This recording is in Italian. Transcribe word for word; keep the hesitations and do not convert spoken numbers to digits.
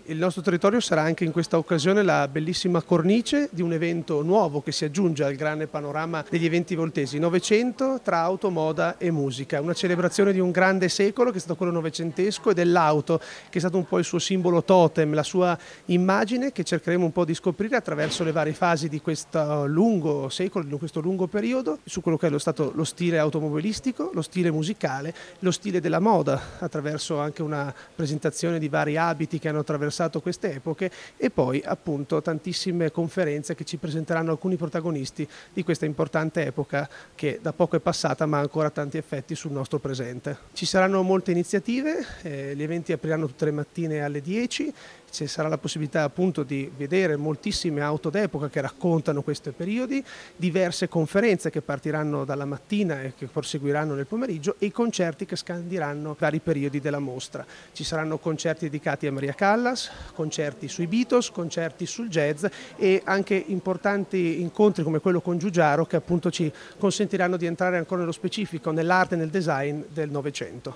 Il nostro territorio sarà anche in questa occasione la bellissima cornice di un evento nuovo che si aggiunge al grande panorama degli eventi voltesi, Novecento tra auto, moda e musica, una celebrazione di un grande secolo che è stato quello novecentesco e dell'auto che è stato un po' il suo simbolo totem, la sua immagine che cercheremo un po' di scoprire attraverso le varie fasi di questo lungo secolo, di questo lungo periodo, su quello che è lo stato lo stile automobilistico, lo stile musicale, lo stile della moda, attraverso anche una presentazione di vari abiti che hanno attraversato queste epoche e poi appunto tantissime conferenze che ci presenteranno alcuni protagonisti di questa importante epoca che da poco è passata ma ha ancora tanti effetti sul nostro presente. Ci saranno molte iniziative, eh, gli eventi apriranno tutte le mattine alle dieci, ci sarà la possibilità appunto di vedere moltissime auto d'epoca che raccontano questi periodi, diverse conferenze che partiranno dalla mattina e che proseguiranno nel pomeriggio e i concerti che scandiranno vari periodi della mostra. Ci saranno concerti dedicati a Maria Callas, concerti sui Beatles, concerti sul jazz e anche importanti incontri come quello con Giugiaro che appunto ci consentiranno di entrare ancora nello specifico, nell'arte e nel design del Novecento.